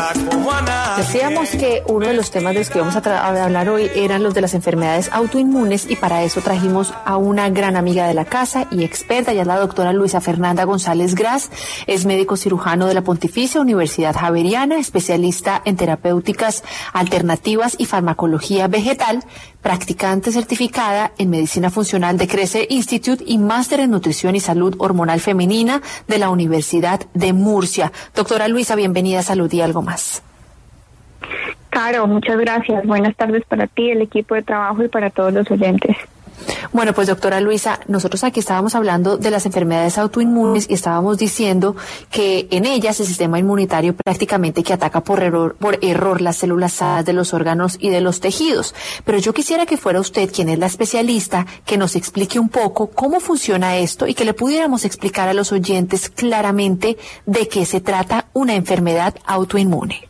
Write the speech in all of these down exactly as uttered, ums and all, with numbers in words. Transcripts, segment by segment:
Decíamos que uno de los temas de los que vamos a, tra- a hablar hoy eran los de las enfermedades autoinmunes y para eso trajimos a una gran amiga de la casa y experta, ya es la doctora Luisa Fernanda González Gras, es médico cirujano de la Pontificia Universidad Javeriana, especialista en terapéuticas alternativas y farmacología vegetal, practicante certificada en medicina funcional de Crece Institute y máster en nutrición y salud hormonal femenina de la Universidad de Murcia. Doctora Luisa, bienvenida a Salud y Algo Más. Caro, muchas gracias. Buenas tardes para ti, el equipo de trabajo y para todos los oyentes. Bueno, pues doctora Luisa, nosotros aquí estábamos hablando de las enfermedades autoinmunes y estábamos diciendo que en ellas el sistema inmunitario prácticamente que ataca por error, por error las células sanas de los órganos y de los tejidos. Pero yo quisiera que fuera usted, quien es la especialista, que nos explique un poco cómo funciona esto y que le pudiéramos explicar a los oyentes claramente de qué se trata una enfermedad autoinmune.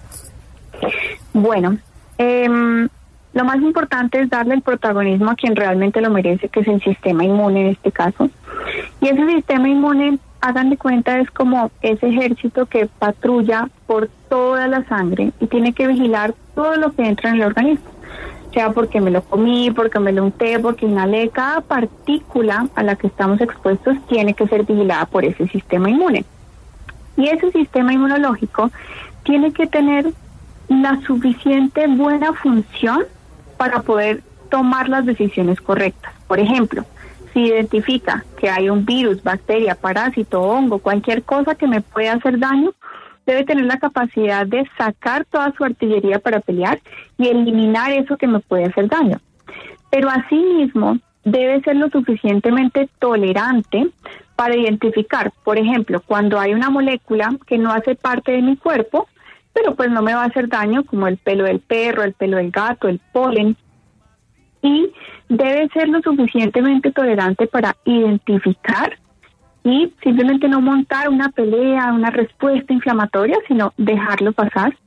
Bueno, eh, lo más importante es darle el protagonismo a quien realmente lo merece, que es el sistema inmune en este caso. Y ese sistema inmune, hagan de cuenta, es como ese ejército que patrulla por toda la sangre y tiene que vigilar todo lo que entra en el organismo. Sea porque me lo comí, porque me lo unté, porque inhalé, cada partícula a la que estamos expuestos tiene que ser vigilada por ese sistema inmune. Y ese sistema inmunológico tiene que tener la suficiente buena función para poder tomar las decisiones correctas. Por ejemplo, si identifica que hay un virus, bacteria, parásito, hongo, cualquier cosa que me pueda hacer daño, debe tener la capacidad de sacar toda su artillería para pelear y eliminar eso que me puede hacer daño. Pero asimismo, debe ser lo suficientemente tolerante para identificar, por ejemplo, cuando hay una molécula que no hace parte de mi cuerpo, pero pues no me va a hacer daño, como el pelo del perro, el pelo del gato, el polen. Y debe ser lo suficientemente tolerante para identificar y simplemente no montar una pelea, una respuesta inflamatoria, sino dejarlo pasar.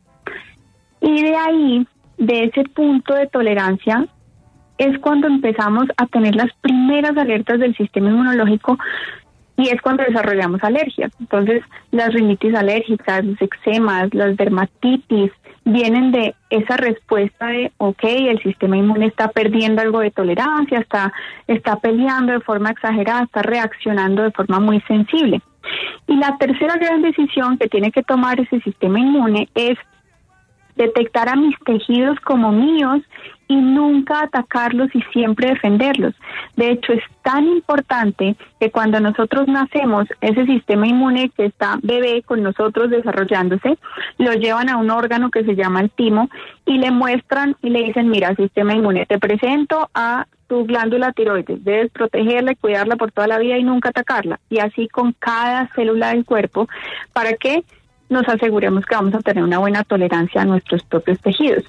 Y de ahí, de ese punto de tolerancia, es cuando empezamos a tener las primeras alertas del sistema inmunológico. Y es cuando desarrollamos alergias. Entonces, las rinitis alérgicas, los eczemas, las dermatitis, vienen de esa respuesta de, ok, el sistema inmune está perdiendo algo de tolerancia, está, está peleando de forma exagerada, está reaccionando de forma muy sensible. Y la tercera gran decisión que tiene que tomar ese sistema inmune es detectar a mis tejidos como míos y nunca atacarlos y siempre defenderlos. De hecho, es tan importante que cuando nosotros nacemos, ese sistema inmune que está bebé con nosotros desarrollándose, lo llevan a un órgano que se llama el timo y le muestran y le dicen, mira, sistema inmune, te presento a tu glándula tiroides, debes protegerla y cuidarla por toda la vida y nunca atacarla. Y así con cada célula del cuerpo, para que nos aseguremos que vamos a tener una buena tolerancia a nuestros propios tejidos.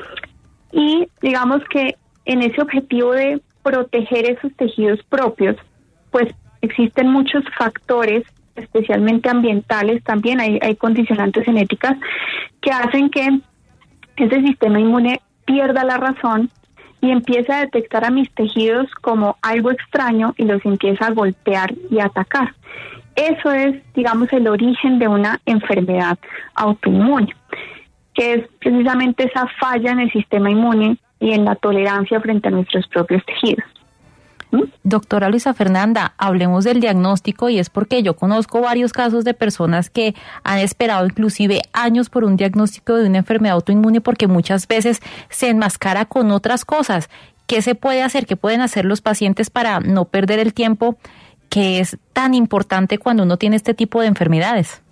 Y digamos que en ese objetivo de proteger esos tejidos propios, pues existen muchos factores, especialmente ambientales, también hay, hay condicionantes genéticas que hacen que ese sistema inmune pierda la razón y empiece a detectar a mis tejidos como algo extraño y los empieza a golpear y a atacar. Eso es, digamos, el origen de una enfermedad autoinmune, que es precisamente esa falla en el sistema inmune y en la tolerancia frente a nuestros propios tejidos. ¿Mm? Doctora Luisa Fernanda, hablemos del diagnóstico y es porque yo conozco varios casos de personas que han esperado inclusive años por un diagnóstico de una enfermedad autoinmune porque muchas veces se enmascara con otras cosas. ¿Qué se puede hacer? ¿Qué pueden hacer los pacientes para no perder el tiempo que es tan importante cuando uno tiene este tipo de enfermedades?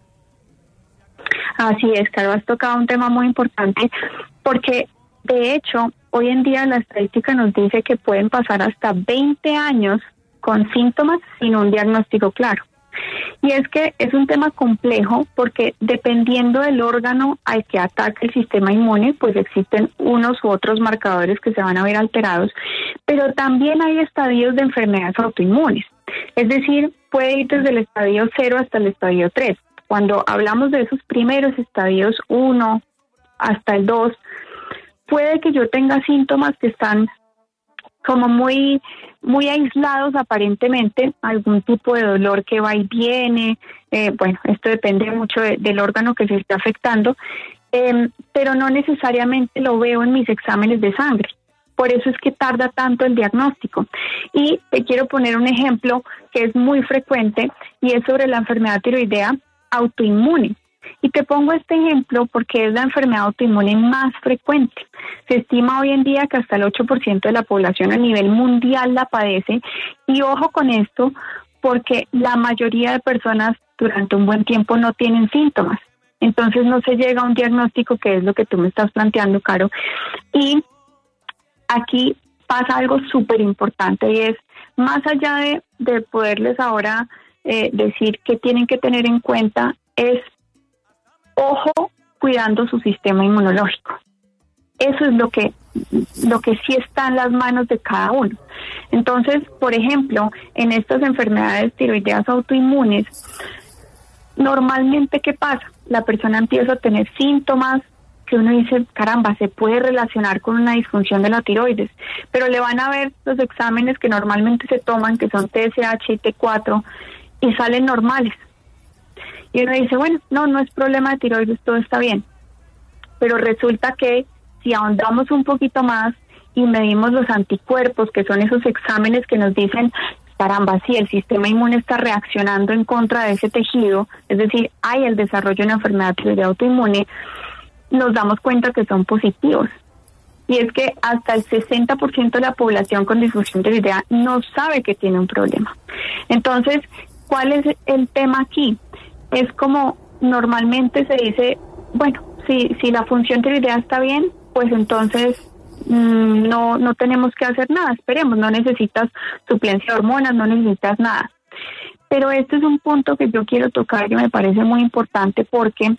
Así es, Carlos, has tocado un tema muy importante porque, de hecho, hoy en día la estadística nos dice que pueden pasar hasta veinte años con síntomas sin un diagnóstico claro. Y es que es un tema complejo porque dependiendo del órgano al que ataque el sistema inmune, pues existen unos u otros marcadores que se van a ver alterados, pero también hay estadios de enfermedades autoinmunes. Es decir, puede ir desde el estadio cero hasta el estadio tres. Cuando hablamos de esos primeros estadios uno hasta el dos, puede que yo tenga síntomas que están como muy, muy aislados aparentemente, algún tipo de dolor que va y viene, eh, bueno, esto depende mucho de, del órgano que se está afectando, eh, pero no necesariamente lo veo en mis exámenes de sangre. Por eso es que tarda tanto el diagnóstico. Y te quiero poner un ejemplo que es muy frecuente y es sobre la enfermedad tiroidea autoinmune. Y te pongo este ejemplo porque es la enfermedad autoinmune más frecuente. Se estima hoy en día que hasta el ocho por ciento de la población a nivel mundial la padece. Y ojo con esto, porque la mayoría de personas durante un buen tiempo no tienen síntomas. Entonces no se llega a un diagnóstico, que es lo que tú me estás planteando, Caro. Y aquí pasa algo súper importante y es, más allá de, de poderles ahora eh, decir que tienen que tener en cuenta, es ojo cuidando su sistema inmunológico. Eso es lo que, lo que sí está en las manos de cada uno. Entonces, por ejemplo, en estas enfermedades tiroideas autoinmunes, normalmente, ¿qué pasa? La persona empieza a tener síntomas que uno dice, caramba, se puede relacionar con una disfunción de la tiroides, pero le van a ver los exámenes que normalmente se toman, que son T S H y T cuatro, y salen normales. Y uno dice, bueno, no, no es problema de tiroides, todo está bien. Pero resulta que si ahondamos un poquito más y medimos los anticuerpos, que son esos exámenes que nos dicen, caramba, sí, el sistema inmune está reaccionando en contra de ese tejido, es decir, hay el desarrollo de una enfermedad tiroidea autoinmune, nos damos cuenta que son positivos. Y es que hasta el sesenta por ciento de la población con disfunción tiroidea no sabe que tiene un problema. Entonces, ¿cuál es el tema aquí? Es como normalmente se dice, bueno, si, si la función tiroidea está bien, pues entonces mmm, no, no tenemos que hacer nada, esperemos, no necesitas suplencia de hormonas, no necesitas nada. Pero este es un punto que yo quiero tocar que me parece muy importante, porque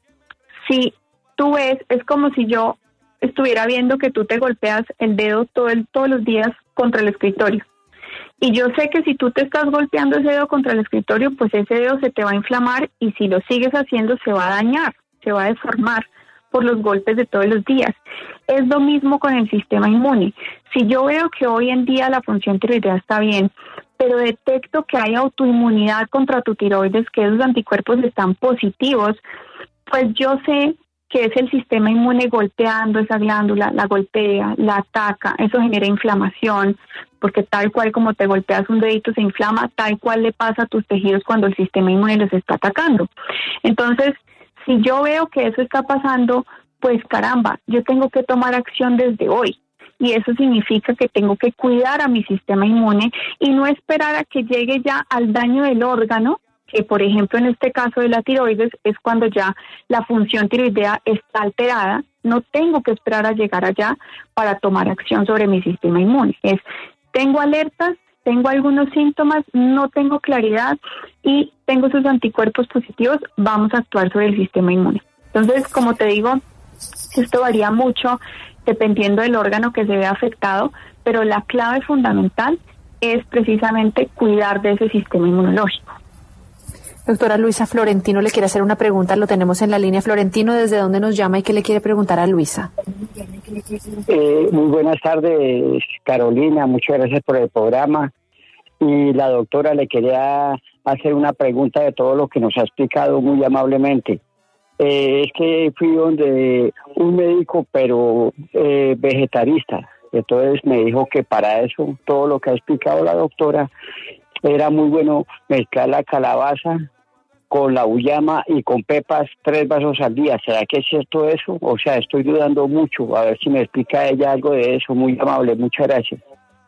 si tú ves, es como si yo estuviera viendo que tú te golpeas el dedo todo el, todos los días contra el escritorio. Y yo sé que si tú te estás golpeando ese dedo contra el escritorio, pues ese dedo se te va a inflamar y si lo sigues haciendo se va a dañar, se va a deformar por los golpes de todos los días. Es lo mismo con el sistema inmune. Si yo veo que hoy en día la función tiroidea está bien, pero detecto que hay autoinmunidad contra tu tiroides, que esos anticuerpos están positivos, pues yo sé que es el sistema inmune golpeando esa glándula, la golpea, la ataca, eso genera inflamación, porque tal cual como te golpeas un dedito se inflama, tal cual le pasa a tus tejidos cuando el sistema inmune los está atacando. Entonces, si yo veo que eso está pasando, pues caramba, yo tengo que tomar acción desde hoy. Y eso significa que tengo que cuidar a mi sistema inmune y no esperar a que llegue ya al daño del órgano, que por ejemplo en este caso de la tiroides es cuando ya la función tiroidea está alterada. No tengo que esperar a llegar allá para tomar acción sobre mi sistema inmune. Es, tengo alertas, tengo algunos síntomas, no tengo claridad y tengo esos anticuerpos positivos, vamos a actuar sobre el sistema inmune. Entonces, como te digo, esto varía mucho dependiendo del órgano que se vea afectado, pero la clave fundamental es precisamente cuidar de ese sistema inmunológico. Doctora Luisa, Florentino le quiere hacer una pregunta, lo tenemos en la línea. Florentino, ¿desde dónde nos llama y qué le quiere preguntar a Luisa? Eh, muy buenas tardes, Carolina, muchas gracias por el programa. Y la doctora le quería hacer una pregunta de todo lo que nos ha explicado muy amablemente. Eh, es que fui donde un médico, pero eh, vegetarista. Entonces me dijo que para eso, todo lo que ha explicado la doctora, era muy bueno mezclar la calabaza con la uyama y con pepas tres vasos al día. ¿Será que es cierto eso? O sea, estoy dudando mucho. A ver si me explica ella algo de eso. Muy amable, muchas gracias.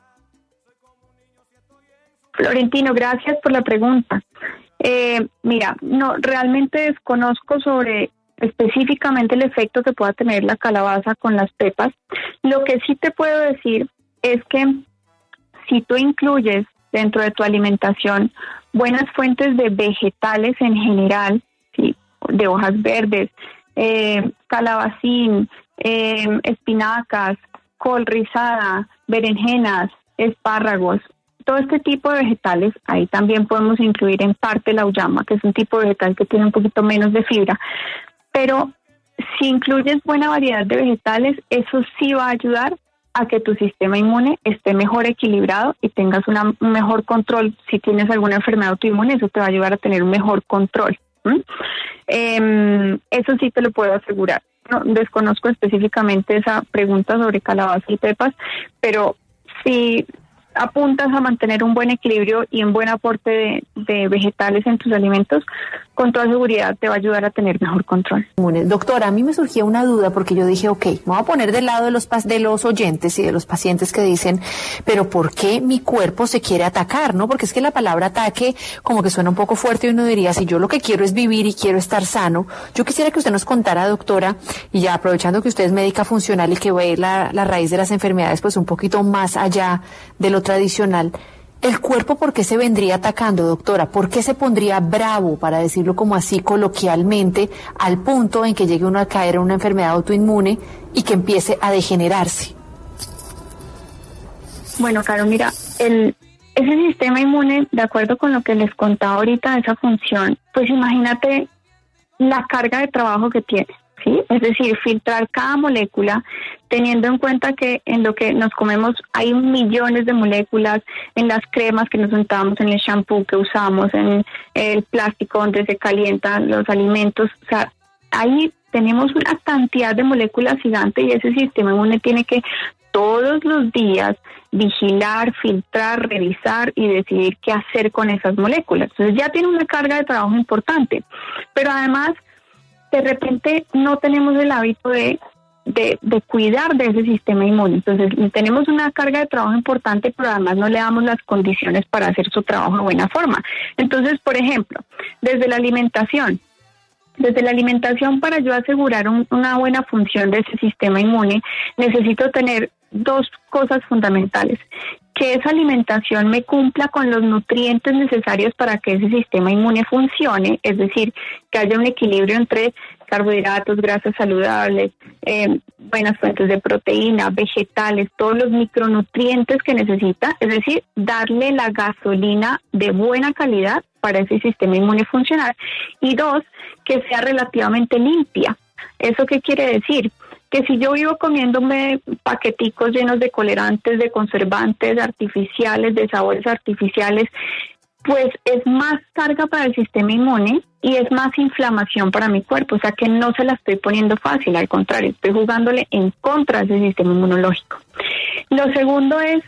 Florentino, gracias por la pregunta. Eh, mira, no, realmente desconozco sobre específicamente el efecto que pueda tener la calabaza con las pepas. Lo que sí te puedo decir es que si tú incluyes dentro de tu alimentación buenas fuentes de vegetales en general, ¿sí? De hojas verdes, eh, calabacín, eh, espinacas, col rizada, berenjenas, espárragos, todo este tipo de vegetales. Ahí también podemos incluir en parte la uyama, que es un tipo de vegetal que tiene un poquito menos de fibra, pero si incluyes buena variedad de vegetales, eso sí va a ayudar a que tu sistema inmune esté mejor equilibrado y tengas una, un mejor control. Si tienes alguna enfermedad autoinmune, eso te va a ayudar a tener un mejor control. ¿Mm? Eh, eso sí te lo puedo asegurar. no, desconozco específicamente esa pregunta sobre calabaza y pepas, pero sí apuntas a mantener un buen equilibrio y un buen aporte de, de vegetales en tus alimentos, con toda seguridad te va a ayudar a tener mejor control. Doctora, a mí me surgía una duda porque yo dije, ok, me voy a poner del lado de los, de los oyentes y de los pacientes que dicen, pero ¿por qué mi cuerpo se quiere atacar? ¿No? Porque es que la palabra ataque como que suena un poco fuerte y uno diría, si yo lo que quiero es vivir y quiero estar sano. Yo quisiera que usted nos contara, doctora, y ya aprovechando que usted es médica funcional y que ve la, la raíz de las enfermedades pues un poquito más allá de lo tradicional, ¿el cuerpo por qué se vendría atacando, doctora? ¿Por qué se pondría bravo, para decirlo como así coloquialmente, al punto en que llegue uno a caer en una enfermedad autoinmune y que empiece a degenerarse? Bueno, Caro, mira, el, ese sistema inmune, de acuerdo con lo que les contaba ahorita, esa función, pues imagínate la carga de trabajo que tiene, ¿sí? Es decir, filtrar cada molécula, teniendo en cuenta que en lo que nos comemos hay millones de moléculas, en las cremas que nos untamos, en el shampoo que usamos, en el plástico donde se calientan los alimentos, o sea, ahí tenemos una cantidad de moléculas gigante y ese sistema inmune tiene que todos los días vigilar, filtrar, revisar y decidir qué hacer con esas moléculas. Entonces ya tiene una carga de trabajo importante, pero además de repente no tenemos el hábito de De, de cuidar de ese sistema inmune. Entonces tenemos una carga de trabajo importante, pero además no le damos las condiciones para hacer su trabajo de buena forma. Entonces, por ejemplo, desde la alimentación, desde la alimentación para yo asegurar un, una buena función de ese sistema inmune, necesito tener dos cosas fundamentales: que esa alimentación me cumpla con los nutrientes necesarios para que ese sistema inmune funcione, es decir, que haya un equilibrio entre carbohidratos, grasas saludables, eh, buenas fuentes de proteína, vegetales, todos los micronutrientes que necesita, es decir, darle la gasolina de buena calidad para ese sistema inmune funcionar. Y dos, que sea relativamente limpia. ¿Eso qué quiere decir? Que si yo vivo comiéndome paqueticos llenos de colorantes, de conservantes artificiales, de sabores artificiales, pues es más carga para el sistema inmune y es más inflamación para mi cuerpo, o sea que no se la estoy poniendo fácil, al contrario, estoy jugándole en contra de ese sistema inmunológico. Lo segundo es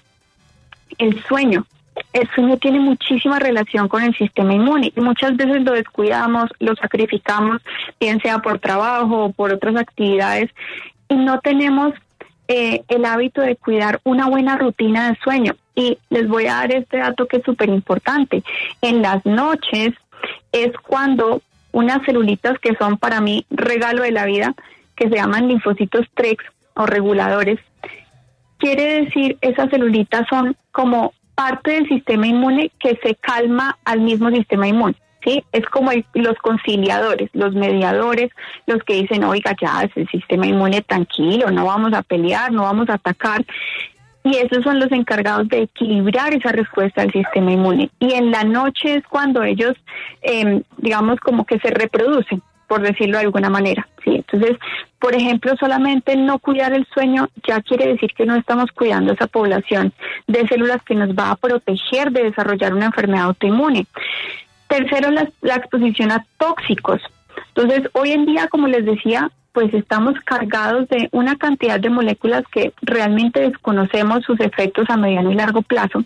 el sueño. El sueño tiene muchísima relación con el sistema inmune y muchas veces lo descuidamos, lo sacrificamos, bien sea por trabajo o por otras actividades, y no tenemos eh, el hábito de cuidar una buena rutina de sueño. Y les voy a dar este dato que es súper importante. En las noches es cuando unas celulitas que son para mí regalo de la vida, que se llaman linfocitos Tregs o reguladores, quiere decir, esas celulitas son como parte del sistema inmune que se calma al mismo sistema inmune. Sí, es como el, los conciliadores, los mediadores, los que dicen, oiga, ya es el sistema inmune tranquilo, no vamos a pelear, no vamos a atacar. Y esos son los encargados de equilibrar esa respuesta al sistema inmune. Y en la noche es cuando ellos, eh, digamos, como que se reproducen, por decirlo de alguna manera. Sí, entonces, por ejemplo, solamente no cuidar el sueño ya quiere decir que no estamos cuidando esa población de células que nos va a proteger de desarrollar una enfermedad autoinmune. Tercero, la, la exposición a tóxicos. Entonces, hoy en día, como les decía, pues estamos cargados de una cantidad de moléculas que realmente desconocemos sus efectos a mediano y largo plazo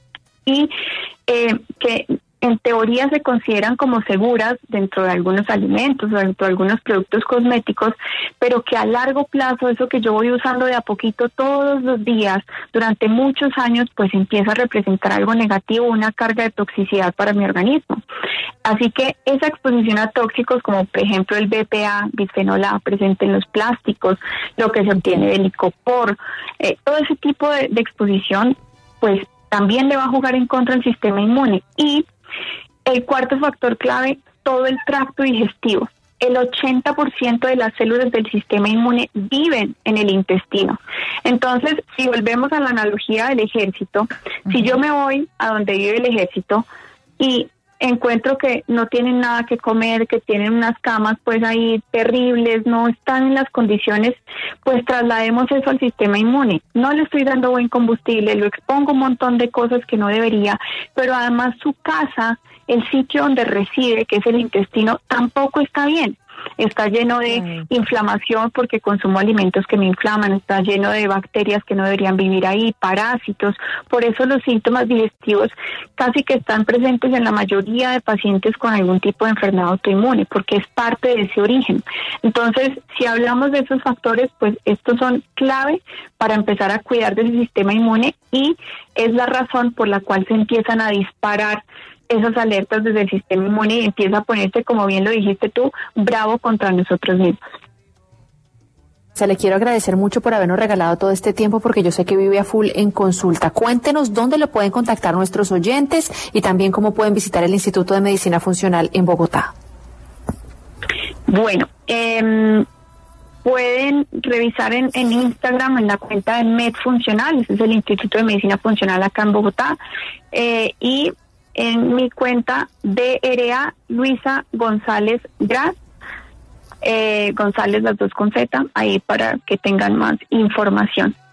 y eh, que en teoría se consideran como seguras dentro de algunos alimentos o dentro de algunos productos cosméticos, pero que a largo plazo, eso que yo voy usando de a poquito todos los días durante muchos años, pues empieza a representar algo negativo, una carga de toxicidad para mi organismo. Así que esa exposición a tóxicos, como por ejemplo el B P A, bisfenol A, presente en los plásticos, lo que se obtiene del licopor, eh, todo ese tipo de, de exposición, pues también le va a jugar en contra el sistema inmune. Y el cuarto factor clave, todo el tracto digestivo. El ochenta por ciento de las células del sistema inmune viven en el intestino. Entonces, si volvemos a la analogía del ejército, uh-huh. si yo me voy a donde vive el ejército y encuentro que no tienen nada que comer, que tienen unas camas pues ahí terribles, no están en las condiciones, pues traslademos eso al sistema inmune. No le estoy dando buen combustible, lo expongo a un montón de cosas que no debería, pero además su casa, el sitio donde reside, que es el intestino, tampoco está bien. está lleno de mm. inflamación porque consumo alimentos que me inflaman, está lleno de bacterias que no deberían vivir ahí, parásitos. Por eso los síntomas digestivos casi que están presentes en la mayoría de pacientes con algún tipo de enfermedad autoinmune, porque es parte de ese origen. Entonces, si hablamos de esos factores, pues estos son clave para empezar a cuidar del sistema inmune, y es la razón por la cual se empiezan a disparar esas alertas desde el sistema inmune y empieza a ponerse, como bien lo dijiste tú, bravo contra nosotros mismos. Se le quiero agradecer mucho por habernos regalado todo este tiempo, porque yo sé que vive a full en consulta. Cuéntenos dónde lo pueden contactar nuestros oyentes y también cómo pueden visitar el Instituto de Medicina Funcional en Bogotá. Bueno, eh, pueden revisar en, en Instagram, en la cuenta de MedFuncional, ese es el Instituto de Medicina Funcional acá en Bogotá, eh, y en mi cuenta D R A Luisa González Gras, eh, González las dos con Z, ahí para que tengan más información.